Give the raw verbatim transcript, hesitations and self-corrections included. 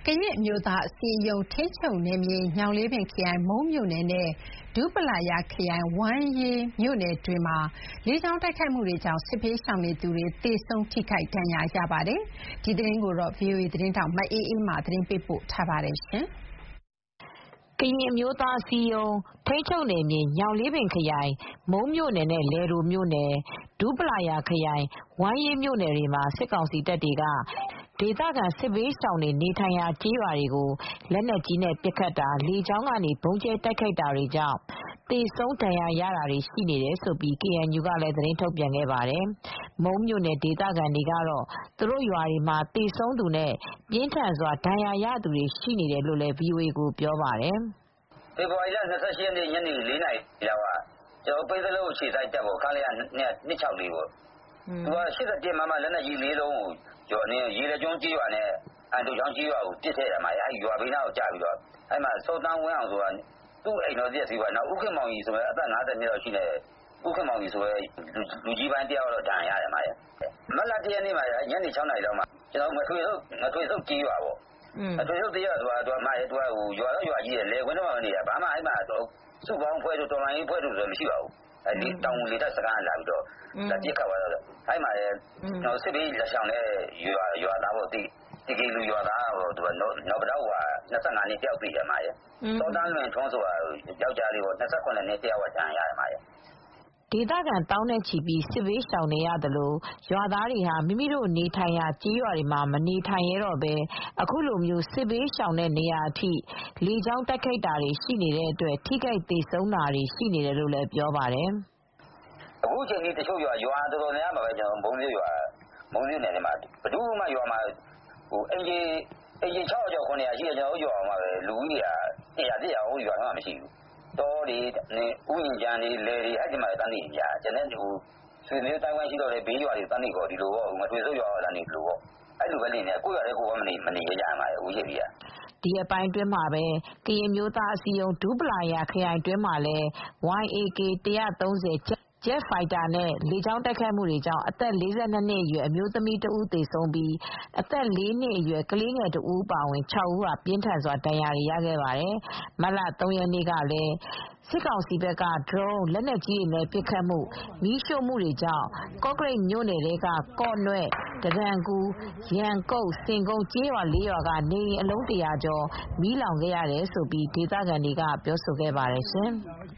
ကရင်အမျိုးသားအစည်းအရုံးထိန်းချုပ်နယ်မြေညောင်လေးပင်ခရိုင်မုန်းမြို့နယ်နဲ့ဒူးပလာယာခရိုင်ဝမ်းရေးမြို့နယ်တွေမှာလေကြောင်းတိုက်ခိုက်မှုတွေကြောင့်စစ်ဘေးရှောင်နေသူတွေသေဆုံးထိခိုက်ဒဏ်ရာရပါတယ်။ဒီသတင်းကိုဗွီအိုအေသတင်းထောက်မအေးအေးမာသတင်းပေးပို့ထားပါတယ်။ကရင်အမျိုးသားအစည်းအရုံးထိန်းချုပ်နယ်မြေညောင်လေးပင်ခရိုင်မုန်းမြို့နယ်နဲ့လယ်ဒိုမြို့နယ်ဒူးပလာယာခရိုင်ဝမ်းရေးမြို့နယ်တွေမှာစစ်ကောင်စီတပ်တွေကဒေသခံစစ်ဘေးရှောင်တွေနေထိုင်ရာကျေးရွာတွေကိုလက်နက်ကြီးနဲ့ပစ်ခတ်တာလေကြောင်းကနေဗုံးကြဲတိုက်ခိုက်တာတွေကြောင့်သေဆုံးဒဏ်ရာရတာတွေရှိနေတယ်လို့ ကေအန်ယူ ကလည်းသတင်းထုတ်ပြန်ခဲ့ပါတယ်။ မုန်းမြို့နယ်ဒေသခံတွေကတော့သူတို့ရွာတွေမှာသေဆုံးသူနဲ့ပြင်းထန်စွာဒဏ်ရာရသူတွေရှိနေတယ်လို့လည်း ဗွီအိုအေကိုပြောပါတယ်။ "ဖေဖေါ်ဝါရီလ ၂၈ ရက်နေ့ ညနေ ၄ နာရီလောက်က ပိန်းဇလုပ်အခြေစိုက်တပ်ပေါ့ခလရ ၂၆၄ ပေါ့သူက ၈၁ မမ လက်နက်ကြီး လေးလုံးကိုရေလက်ကျွန်းကျေးရွာနဲ့အံတိုချောင်းကျေးရွာကိုပစ်ထည့်တာ။ ရွာဘေးနားကိုကျပြီးတော့စောသန်းဝင်းအောင်ဆိုတာသူ့အိမ်တော့ပျက်စီးသွားတယ်။ ဦးခင်မောင်ရီဆိုတဲ့အသက် ၅၀ နှစ်လောက်ရှိတဲ့ဦးခင်မောင်ရီဆိုတဲ့လူကြီးပိုင်းတယောက်ကတော့ဒဏ်ရာရတယ်။ မတ်လ ၁ ရက်နေ့မှာညနေ ၆ နာရီလောက်မှာငထွေဆုပ်ကျေးရွာပေါ့ငထွေဆုပ်ကျေးရွာဆိုတာရွာတော့ရွာကြီးတယ်လယ်ကွင်းထဲမှာနေတာဘာမှစုပေါင်းအဖွဲ့တို့တော်လှန်ရေးအဖွဲ့တို့မရှိပါဘူး။တောင်ငူလေတပ်စခန်းကလာပြီးပစ်ခတ်သွားတော့အဲဒီမှာစစ်ဘေးရှောင်တဲ့ရွာသားတေကီလူရွာသားနော်ပတောက်ရွာ၂၅ နှစ်တယောက်သေတယ်။စောသန်းလွင်ထွန်းဆိုတာယောက်ကျားလေးပေါ့၂၇ နှစ်တယောက်ကဒဏ်ရာရတယ်။ " ဒေသခံသောင်းနဲ့ချီပြီးစစ်ဘေးရှောင်နေရသလိုရွာသားတွေဟာမိမိတို့နေထိုင်ရာကျေးရွာတွေမှာမနေထိုင်ရဲတော့ပဲအခုလိုစစ်ဘေးရှောင်တဲ့နေရာအထိလေကြောင်းတိုက်ခိုက်တာတွေရှိနေတဲ့အတွက်ထိခိုက်သေဆုံးတာတွေရှိနေတယ်လို့လည်းပြောပါတယ်။ "အခုချိန်ထိတချို့ရွာတော်တော်များများမှာမုန်းမြို့နယ်ထဲမှာဘယ်သူမှရွာမှာအိမ်ခြေ ၆၀၀ ကျော် ၇၀၀ ရှိတယ်ကျနော်တို့ရွာမှာပဲလူဦးရေကတရာ ရွာထဲမှာမရှိဘူး။တောတွေဥယျာဉ်ခြံတွေလယ်တွေအဲဒီမှာပဲသွားနေနေကြတာကျန်တဲ့ဆွေမျိုးသားချင်းရှိတော့လည်းဘေးရွာတွေကိုသွားနေကောဒီလိုပေါ့ငထွေဆုပ်ရွာကိုလာနေသလိုပေါ့အဲလိုပဲနေနေကြကိုယ့်ရွာထဲကိုယ်မနေရဲကြဘူးအခုချိန်ထိက။ဒီရက်ပိုင်းအတွင်းမှာပဲကရင်အမျိုးသားအစည်းအရုံးဒူးပလာယာခရိုင်အတွင်းမှာလည်း ဝိုင်း အေးကေ ၁၃၀ ဂျက်ဖိုက်တာနဲ့လေကြောင်းတိုက်ခိုက်မှုတွေကြောင့်အသက် ၄၂ နှစ်အရွယ်အမျိုးသမီးတဦးသေဆုံးပြီးအသက် ၄ နှစ်အရွယ်ကလေးငယ်တဦးအပါအဝင် ၆ ဦးဟာပြင်းထန်စွာဒဏ်ရာတွေရခဲ့ပါတယ်။ မတ်လ ၃ ရက်နေ့ကလည်းစစ်ကောင်စီဘက်ကဒရုန်းလက်နက်ကြီးတွေနဲ့ပစ်ခတ်မှုမီးရှို့မှုတွေကြောင့်ကော့ကရိတ်မြို့နယ်ထဲကကော့နွဲ့ တတန်ကူး ရမ်ကုတ် ဆင်ကုန်းကျေးရွာ လေးရွာကနေအိမ်အလုံး ၁၀၀ ကျော်မီးလောင်ခဲ့ရတယ်လို့ဒေသခံတွေကပြောဆိုခဲ့ပါတယ်ရှင်။